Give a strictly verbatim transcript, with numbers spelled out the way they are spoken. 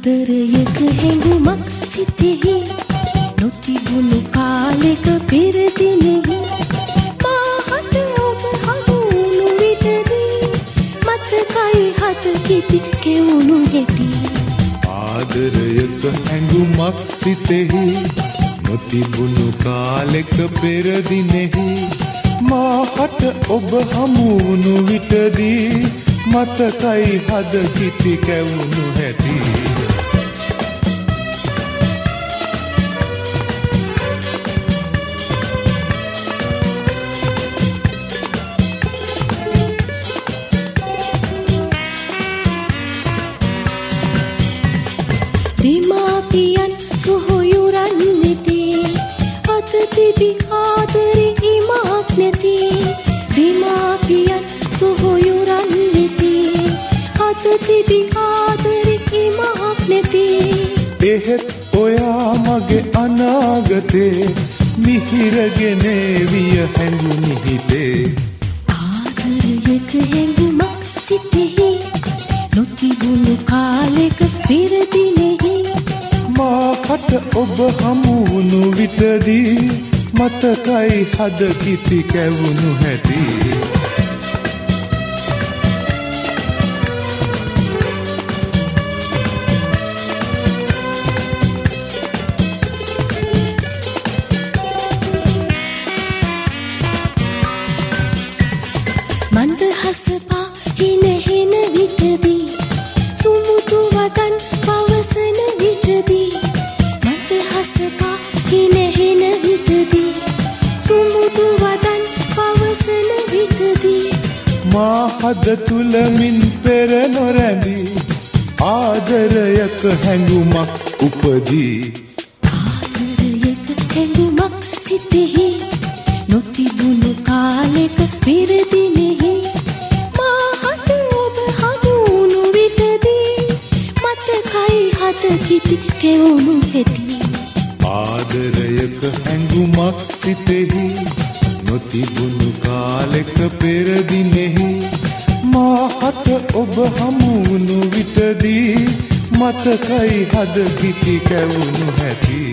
ආදරයක හැඟුමක් සිතෙහි නොතිබුණු කාලෙක පෙර දිනෙහි මාහට ඔබ හමුවුණු විටදී මතකයි හත කිති කෙවුණු හැටි. ආදරයක හැඟුමක් සිතෙහි නොතිබුණු කාලෙක පෙර දිනෙහි මාහට ඔබ හමුවුණු විටදී මතකයි හද කිති කැවුණු හැටි. දෙමාපියන් සොහොයුරන් නැති අත තිබි ආදරේ ඉමක් නැති. දෙමාපියන් සොහොයුරන් නැති අත තිබි ආදරේ ඉමක් නැති. එහෙත් ඔයා මගේ අනාගතේ මිහිරගෙන විය හැඟුනි හිතේ. ආදරයක හැඟුමක් සිතෙහි නොතිබුණු කාලෙක පෙර දිනෙහි මාහට ඔබ හමුවුණු විටදී මතකයි හද කිති කැවුණු හැටි. මන්දහස පාහින හෙන විටදී සුමුදු වදන් පවසන විටදී මන්දහස පාහින හෙන විටදී සුමුදු වදන් පවසන විටදී මා හද තුලමින් පෙර නොරැඳී ආදරයක හැඟුමක් උපදී. ආදරයක හැඟුමක් සිතෙහි නොතිබුණු කාලෙක පෙර දිනෙහි මාහට ඔබ හමුවුණු විටදී මතකයි හත කිති කෙවුණු හැටි. ආදරයක හැඟුමක් සිතෙහි නොතිබුණු කාලෙක පෙර දිනෙහි මාහට ඔබ හමුවුණු විටදී මතකයි හද කිති කැවුණු හැටි.